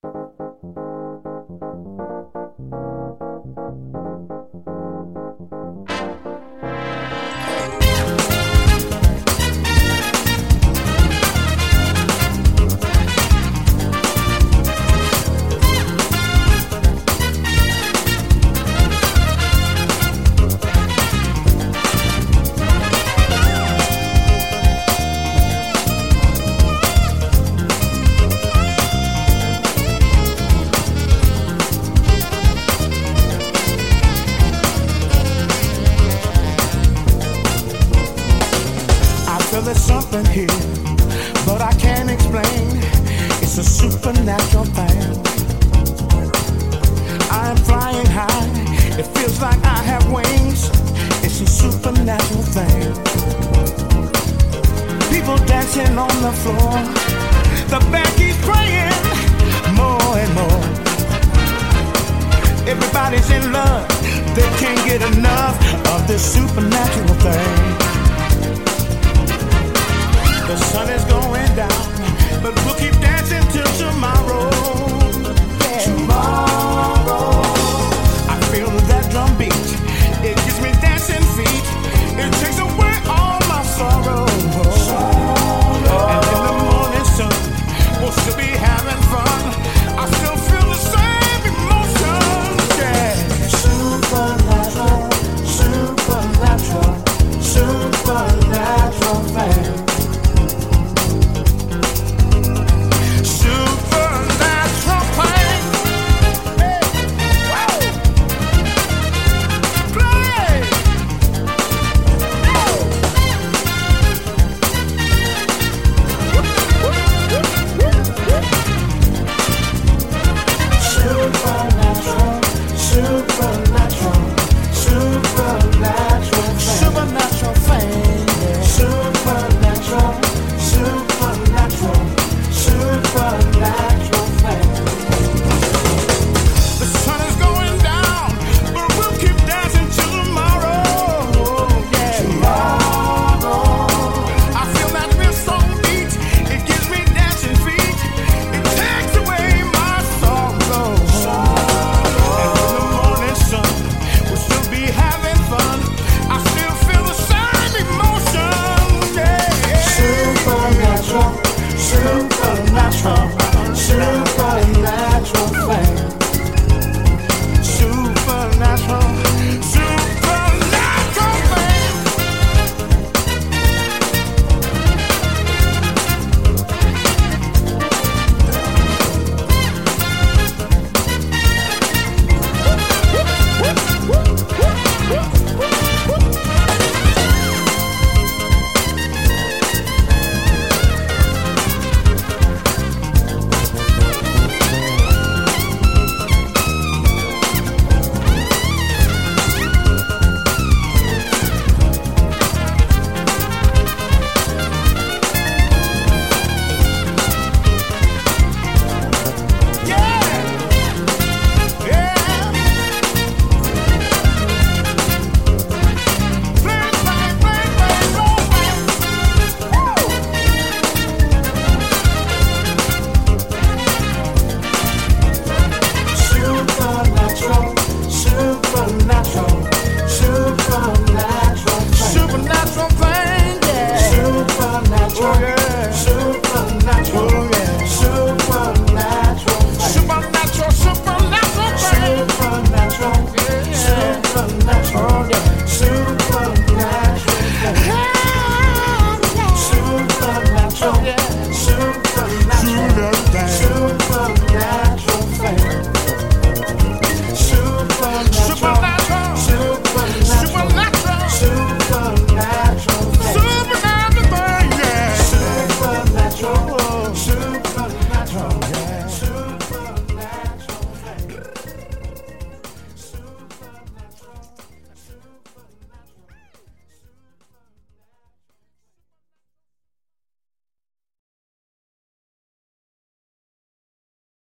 There's something here, but I can't explain. It's a supernatural thing. I'm flying high. It feels like I have wings. It's a supernatural thing. People dancing on the floor. The band keeps playing more and more. Everybody's in love. They can't get enough of this supernatural thing. The sun is going down, but we'll keep dancing till tomorrow.